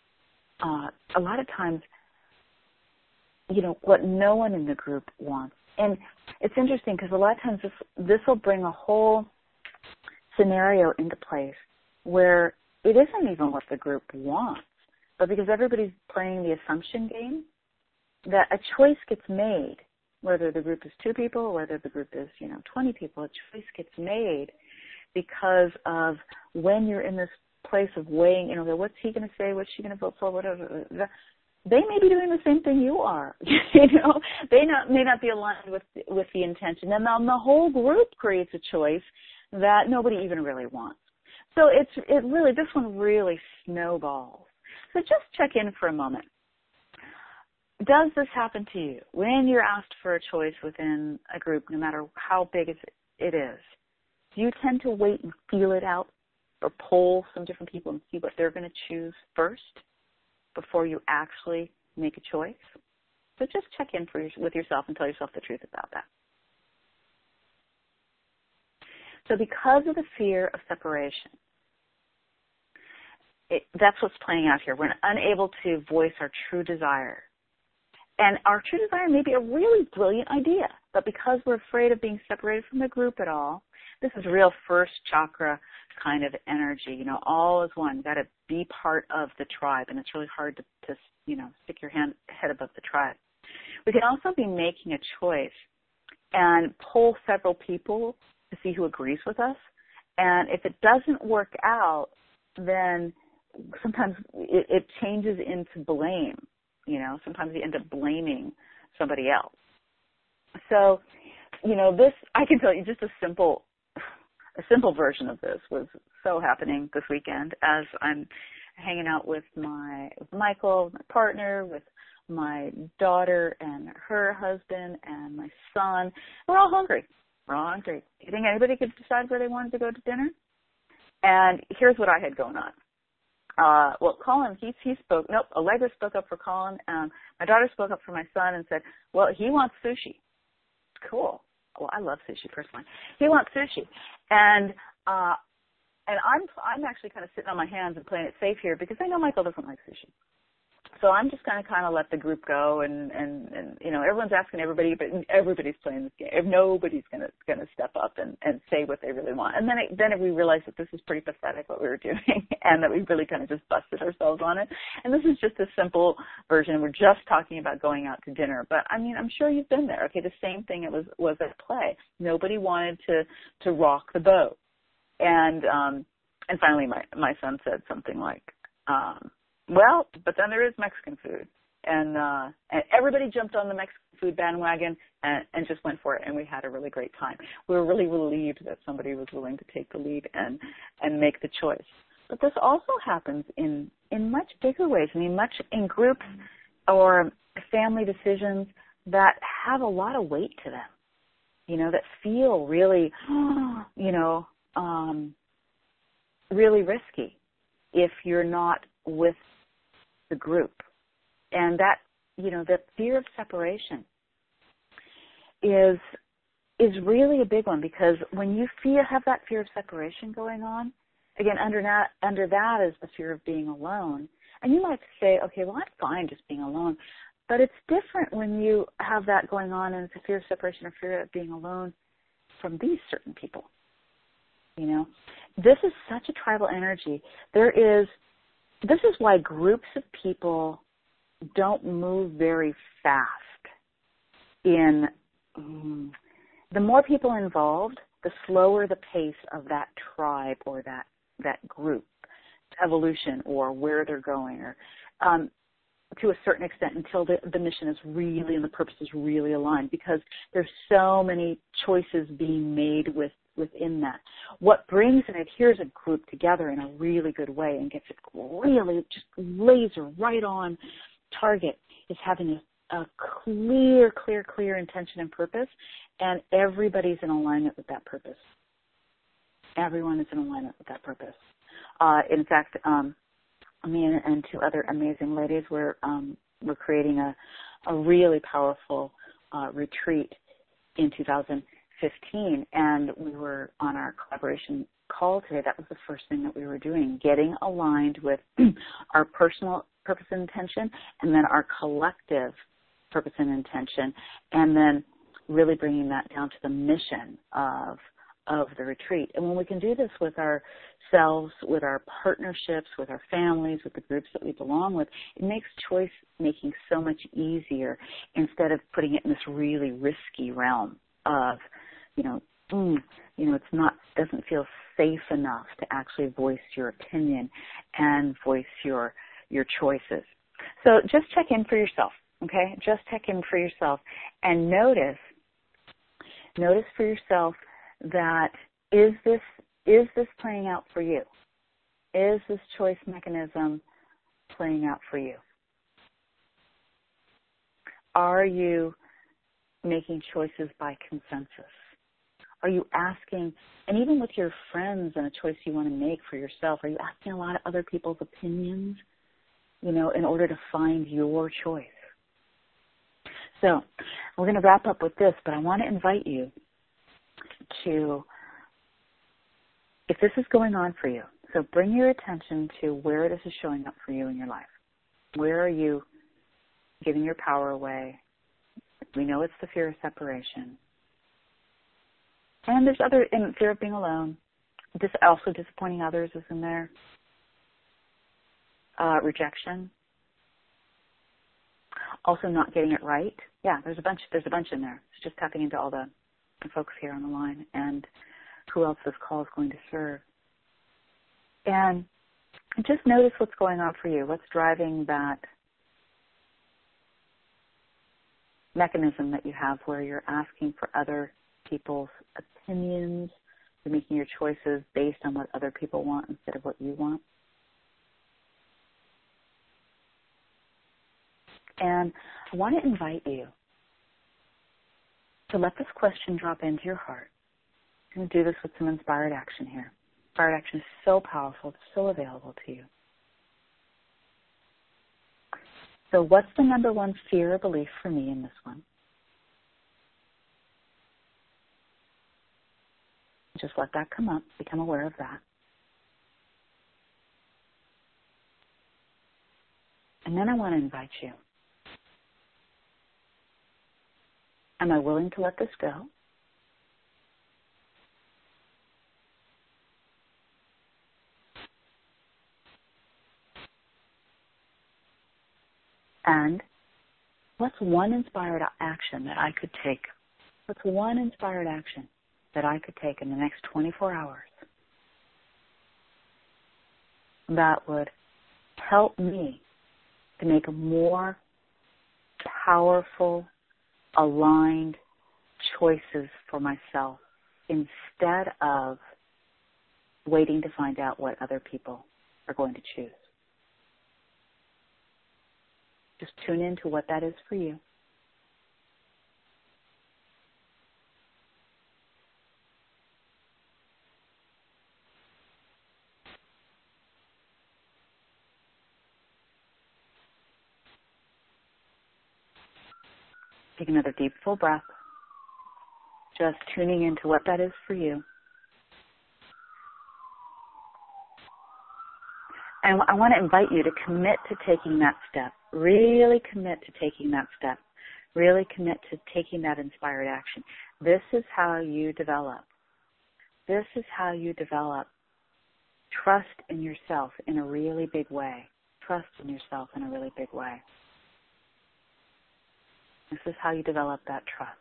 what no one in the group wants. And it's interesting because a lot of times this will bring a whole scenario into place where it isn't even what the group wants, but because everybody's playing the assumption game, that a choice gets made. Whether the group is 2 people or whether the group is, 20 people, a choice gets made because of when you're in this place of weighing, what's he going to say, what's she going to vote for, whatever. They may be doing the same thing you are. They may not be aligned with the intention. And then the whole group creates a choice that nobody even really wants. So this one really snowballs. So just check in for a moment. Does this happen to you when you're asked for a choice within a group, no matter how big it is? Do you tend to wait and feel it out or poll some different people and see what they're going to choose first? before you actually make a choice. So just check in with yourself and tell yourself the truth about that. So because of the fear of separation, that's what's playing out here. We're unable to voice our true desire. And our true desire may be a really brilliant idea, but because we're afraid of being separated from the group at all, this is real first chakra kind of energy. You know, all is one. You've got to be part of the tribe, and it's really hard to stick your head above the tribe. We can also be making a choice and poll several people to see who agrees with us. And if it doesn't work out, then sometimes it changes into blame. You know, sometimes you end up blaming somebody else. So, you know, this, I can tell you just a simple version of this was so happening this weekend as I'm hanging out with Michael, my partner, with my daughter and her husband and my son. We're all hungry. Do you think anybody could decide where they wanted to go to dinner? And here's what I had going on. Well, Colin, he spoke. Nope, Allegra spoke up for Colin. My daughter spoke up for my son and said, well, he wants sushi. Cool. Well, I love sushi personally. He wants sushi. And I'm actually kind of sitting on my hands and playing it safe here because I know Michael doesn't like sushi. So I'm just going to kind of let the group go and you know, everyone's asking everybody, but everybody's playing this game. Nobody's going to step up and say what they really want. And then we realized that this is pretty pathetic what we were doing and that we really kind of just busted ourselves on it. And this is just a simple version. We're just talking about going out to dinner. But I mean, I'm sure you've been there. Okay, the same thing was at play. Nobody wanted to rock the boat. And finally my son said something like, well, but then there is Mexican food. And everybody jumped on the Mexican food bandwagon and just went for it, and we had a really great time. We were really relieved that somebody was willing to take the lead and make the choice. But this also happens in much bigger ways. I mean, much in groups or family decisions that have a lot of weight to them, you know, that feel really, you know, really risky if you're not with the group. And that, you know, that fear of separation is really a big one, because when you have that fear of separation going on, again, under that is the fear of being alone. And you might say, okay, well, I'm fine just being alone. But it's different when you have that going on and it's a fear of separation or fear of being alone from these certain people. You know, this is such a tribal energy. This is why groups of people don't move very fast. The more people involved, the slower the pace of that tribe or that group evolution or where they're going, or to a certain extent until the mission is really and the purpose is really aligned, because there's so many choices being made within that. What brings and adheres a group together in a really good way and gets it really just laser right on target is having a clear intention and purpose, and everybody's in alignment with that purpose. Everyone is in alignment with that purpose. In fact, me and two other amazing ladies, we're creating a really powerful retreat in 2015, and we were on our collaboration call today. That was the first thing that we were doing, getting aligned with our personal purpose and intention, and then our collective purpose and intention, and then really bringing that down to the mission of the retreat. And when we can do this with ourselves, with our partnerships, with our families, with the groups that we belong with, it makes choice making so much easier instead of putting it in this really risky realm of, doesn't feel safe enough to actually voice your opinion and voice your choices. So just check in for yourself, okay? Just check in for yourself and notice for yourself that is this playing out for you? Is this choice mechanism playing out for you? Are you making choices by consensus? Are you asking, and even with your friends and a choice you want to make for yourself, are you asking a lot of other people's opinions in order to find your choice. So we're going to wrap up with this, but I want to invite you to, if this is going on for you, so bring your attention to where this is showing up for you in your life. Where are you giving your power away? We know it's the fear of separation. And there's and fear of being alone. Also disappointing others is in there. Rejection. Also not getting it right. Yeah, there's a bunch in there. It's just tapping into all the folks here on the line and who else this call is going to serve. And just notice what's going on for you. What's driving that mechanism that you have where you're asking for other people's opinions, you're making your choices based on what other people want instead of what you want. And I want to invite you to let this question drop into your heart. I'm going to do this with some inspired action here. Inspired action is so powerful, it's so available to you. So what's the number one fear or belief for me in this one? Just let that come up. Become aware of that. And then I want to invite you. Am I willing to let this go? And what's one inspired action that I could take? What's one inspired action that I could take in the next 24 hours that would help me to make more powerful, aligned choices for myself instead of waiting to find out what other people are going to choose? Just tune into what that is for you. Take another deep, full breath. Just tuning into what that is for you. And I want to invite you to commit to taking that step. Really commit to taking that step. Really commit to taking that inspired action. This is how you develop. This is how you develop trust in yourself in a really big way. Trust in yourself in a really big way. This is how you develop that trust.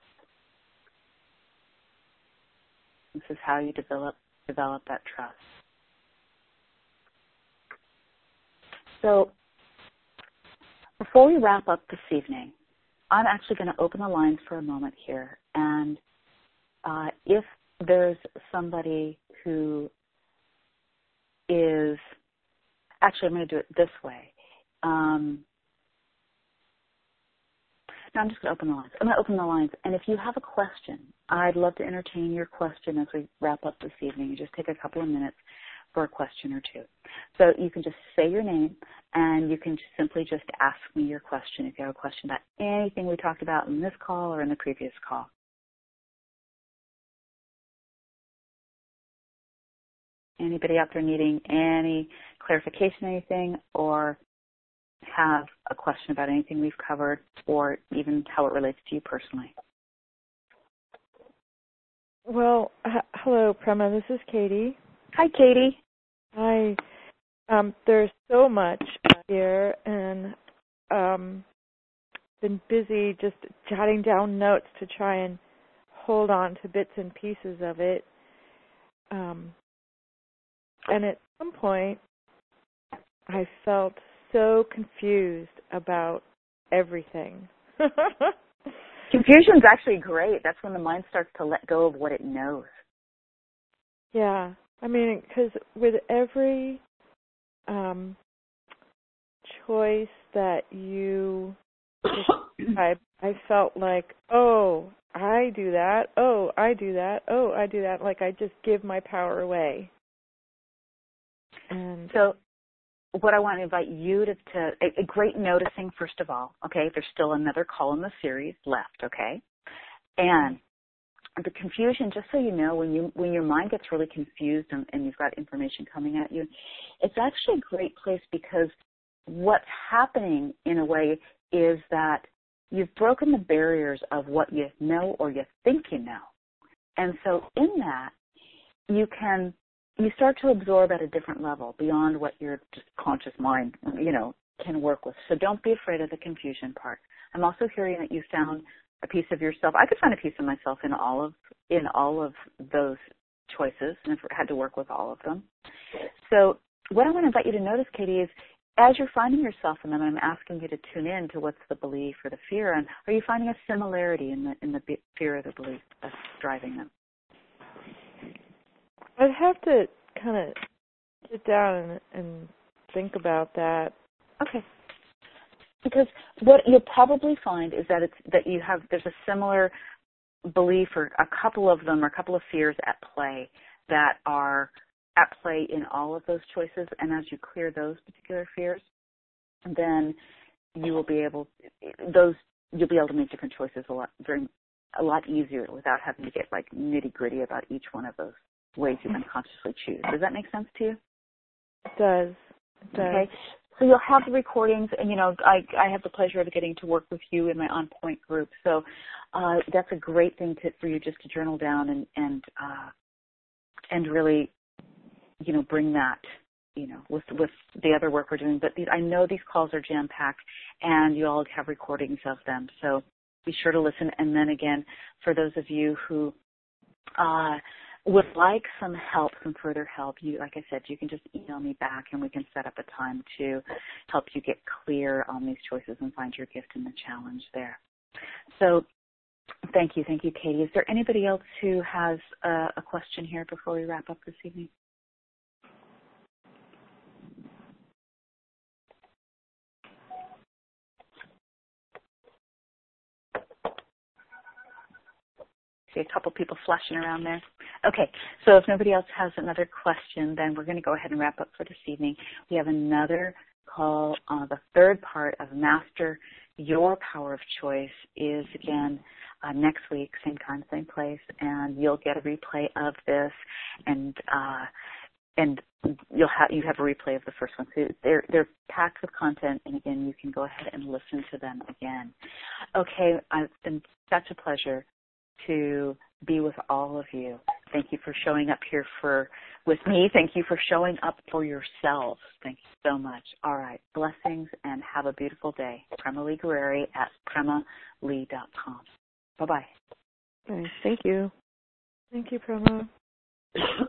This is how you develop that trust. So before we wrap up this evening, I'm actually going to open the lines for a moment here. And if there's somebody who is, actually I'm going to do it this way. No, I'm just going to open the lines. I'm going to open the lines. And if you have a question, I'd love to entertain your question as we wrap up this evening. You just take a couple of minutes for a question or two. So you can just say your name, and you can simply just ask me your question if you have a question about anything we talked about in this call or in the previous call. Anybody out there needing any clarification, anything, or have a question about anything we've covered, or even how it relates to you personally? Well, hello, Prema. This is Katie. Hi, Katie. Hi. There's so much here, and been busy just jotting down notes to try and hold on to bits and pieces of it. And at some point, I felt so confused about everything. Confusion's actually great. That's when the mind starts to let go of what it knows. Yeah. I mean, because with every choice that you described, I felt like, oh, I do that. Oh, I do that. Oh, I do that. Like I just give my power away. And so what I want to invite you to a great noticing, first of all, okay? There's still another call in the series left, okay? And the confusion, just so you know, when your mind gets really confused and you've got information coming at you, it's actually a great place, because what's happening in a way is that you've broken the barriers of what you know or you think you know. And so in that, you start to absorb at a different level beyond what your just conscious mind, can work with. So don't be afraid of the confusion part. I'm also hearing that you found a piece of yourself. I could find a piece of myself in all of those choices, and I've had to work with all of them. So what I want to invite you to notice, Katie, is as you're finding yourself in them, I'm asking you to tune in to what's the belief or the fear, and are you finding a similarity in the fear or the belief that's driving them? I'd have to kind of sit down and think about that. Okay. Because what you'll probably find is that there's a similar belief, or a couple of them, or a couple of fears at play that are at play in all of those choices. And as you clear those particular fears, then you will be able to make different choices a lot easier without having to get like nitty gritty about each one of those ways you unconsciously choose. Does that make sense to you? It does. Okay. So you'll have the recordings, and I have the pleasure of getting to work with you in my On Point group. So that's a great thing for you just to journal down and really, bring that, with the other work we're doing. But I know these calls are jam packed, and you all have recordings of them. So be sure to listen. And then again, for those of you who would like some further help, like I said, you can just email me back, and we can set up a time to help you get clear on these choices and find your gift in the challenge there. So thank you, Katie. Is there anybody else who has a question here before we wrap up this evening? See a couple people flashing around there. Okay, so if nobody else has another question, then we're going to go ahead and wrap up for this evening. We have another call. The third part of Master Your Power of Choice is, again, next week, same time, same place, and you'll get a replay of this, and you have a replay of the first one. So they're packed with content, and again, you can go ahead and listen to them again. Okay, it's been such a pleasure to be with all of you. Thank you for showing up here with me. Thank you for showing up for yourselves. Thank you so much. All right. Blessings, and have a beautiful day. Prema Lee Guerrieri at PremaLee.com. Bye-bye. Thank you. Thank you, Prema.